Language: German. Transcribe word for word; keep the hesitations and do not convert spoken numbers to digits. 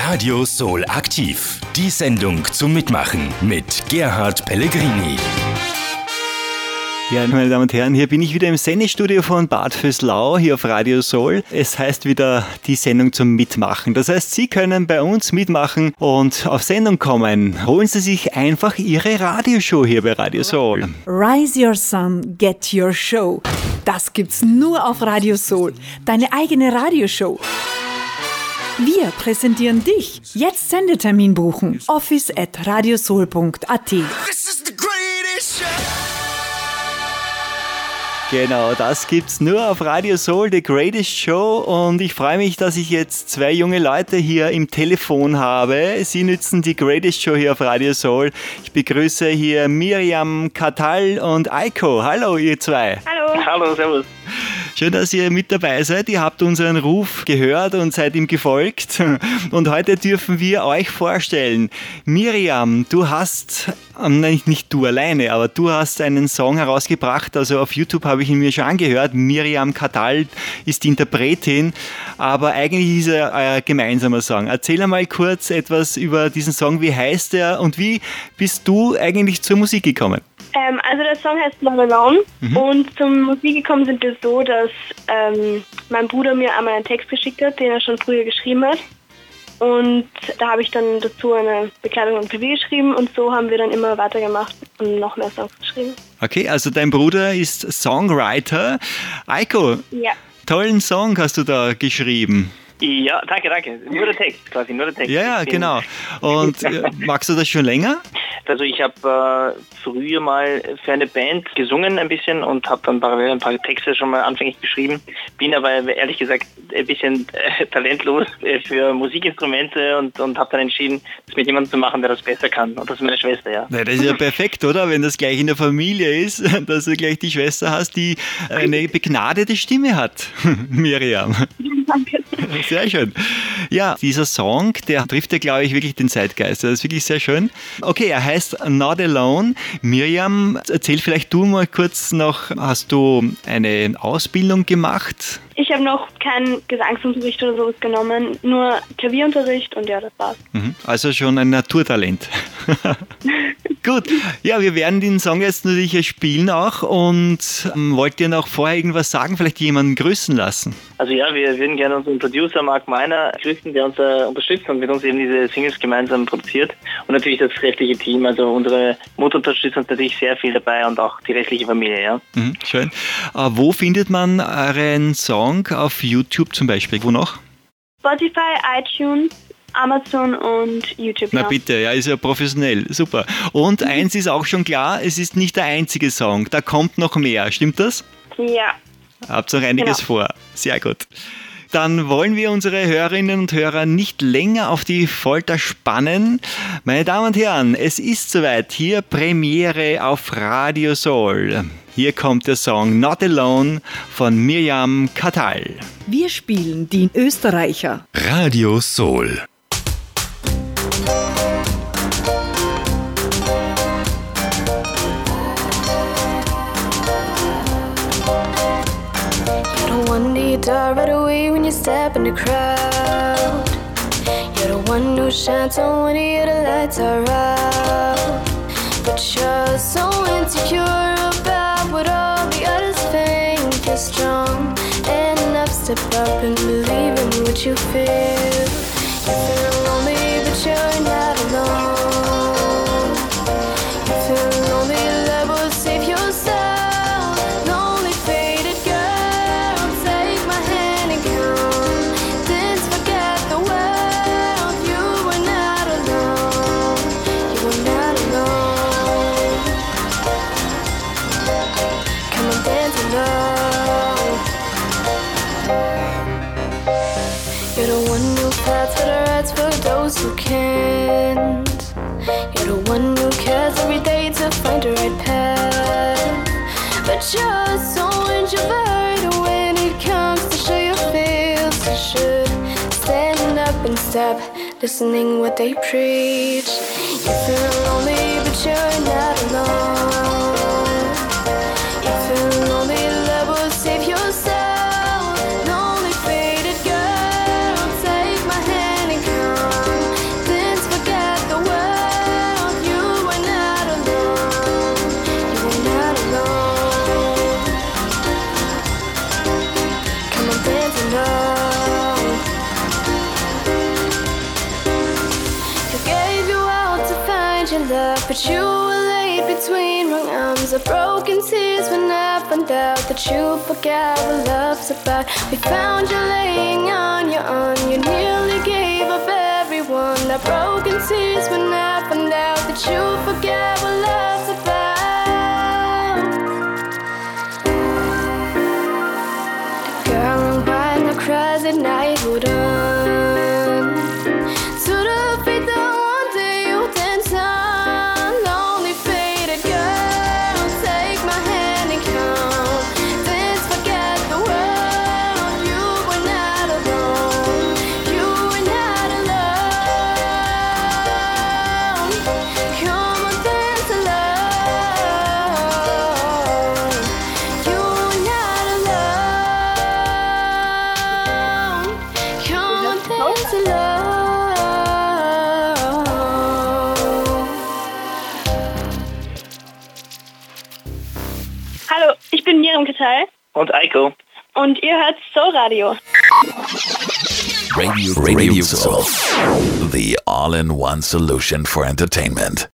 Radio Soul aktiv. Die Sendung zum Mitmachen mit Gerhard Pellegrini. Ja, meine Damen und Herren, hier bin ich wieder im Sendestudio von Bad Vöslau, hier auf Radio Soul. Es heißt wieder die Sendung zum Mitmachen. Das heißt, Sie können bei uns mitmachen und auf Sendung kommen. Holen Sie sich einfach Ihre Radioshow hier bei Radio Soul. Rise Your Sun, Get Your Show. Das gibt's nur auf Radio Soul. Deine eigene Radioshow. Wir präsentieren dich. Jetzt Sendetermin buchen. office at radiosoul punkt a t. Genau, das gibt's nur auf Radio Soul, The Greatest Show. Und ich freue mich, dass ich jetzt zwei junge Leute hier im Telefon habe. Sie nützen die Greatest Show hier auf Radio Soul. Ich begrüße hier Miriam Katal und Eiko. Hallo, ihr zwei. Hallo. Hallo, servus. Schön, dass ihr mit dabei seid. Ihr habt unseren Ruf gehört und seid ihm gefolgt. Und heute dürfen wir euch vorstellen. Miriam, du hast, nein, nicht du alleine, aber du hast einen Song herausgebracht. Also auf YouTube habe ich ihn mir schon angehört. Miriam Katal ist die Interpretin, aber eigentlich ist er ein gemeinsamer Song. Erzähl einmal kurz etwas über diesen Song. Wie heißt er und wie bist du eigentlich zur Musik gekommen? Ähm, also der Song heißt Not Alone mhm. und zum Musik gekommen sind wir so, dass ähm, mein Bruder mir einmal einen Text geschickt hat, den er schon früher geschrieben hat. Und da habe ich dann dazu eine Bekleidung und P V geschrieben und so haben wir dann immer weitergemacht und noch mehr Songs geschrieben. Okay, also dein Bruder ist Songwriter. Eiko, ja. Tollen Song hast du da geschrieben. Ja, danke, danke. Nur der Text quasi, nur der Text. Ja, ja, genau. Und magst du das schon länger? Also ich habe äh, früher mal für eine Band gesungen ein bisschen und habe dann parallel ein paar Texte schon mal anfänglich geschrieben. Bin aber ehrlich gesagt ein bisschen äh, talentlos äh, für Musikinstrumente und, und habe dann entschieden, das mit jemandem zu machen, der das besser kann. Und das ist meine Schwester, ja. Na, das ist ja perfekt, oder? Wenn das gleich in der Familie ist, dass du gleich die Schwester hast, die eine begnadete Stimme hat. Miriam. Danke. Sehr schön. Ja, dieser Song, der trifft ja, glaube ich, wirklich den Zeitgeist. Das ist wirklich sehr schön. Okay, er heißt Not Alone. Miriam, erzähl vielleicht du mal kurz noch, hast du eine Ausbildung gemacht? Ich habe noch keinen Gesangsunterricht oder sowas genommen, nur Klavierunterricht und ja, das war's. Also schon ein Naturtalent. Gut, ja, wir werden den Song jetzt natürlich spielen auch und ähm, wollt ihr noch vorher irgendwas sagen, vielleicht jemanden grüßen lassen? Also ja, wir würden gerne unseren Producer Marc Meiner grüßen, der uns äh, unterstützt und mit uns eben diese Singles gemeinsam produziert und natürlich das restliche Team, also unsere Mutter unterstützt uns natürlich sehr viel dabei und auch die restliche Familie, ja. Mhm, schön. Äh, wo findet man euren Song? Auf YouTube zum Beispiel? Wo noch? Spotify, iTunes, Amazon und YouTube. Na ja. bitte, ja, ist ja professionell. Super. Und mhm. eins ist auch schon klar, es ist nicht der einzige Song. Da kommt noch mehr. Stimmt das? Ja. Habt noch einiges genau. vor. Sehr gut. Dann wollen wir unsere Hörerinnen und Hörer nicht länger auf die Folter spannen. Meine Damen und Herren, es ist soweit. Hier Premiere auf Radio Soul. Hier kommt der Song Not Alone von Miriam Katal. Wir spielen den Österreicher. Radio Soul. Die right away when you step in the crowd. You're the one who shines on when the other lights are out. But you're so insecure about what all the others think. You're strong enough, step up and believe in what you feel. You feel lonely, but you're not alone. You feel lonely, that will save yourself. Who can't. You're the one who cares every day to find the right path. But you're so introverted when it comes to show your feels. You should stand up and stop listening what they preach. You feel lonely but you're not alone. You feel lonely, love will save yourself. Lonely faded girl, take my hand and come. but you were laid between wrong arms. Of broken tears when I found out that you forgot what love's about. We found you laying on your own, you nearly gave up everyone. Now broken tears when I found out that you forgot what love's about. The girl in white now cries at night, hold on to the faith that one day you'll dance on. Lonely faded girl, take my hand and come. Dance, forget the world. You were not alone. You were not alone. Come on, dance alone. You were not alone. Come on, dance alone. Hallo, ich bin Miriam Ketal Und Eiko. und ihr hört Soul Radio. Radio, Radio Soul, the all-in-one solution for entertainment.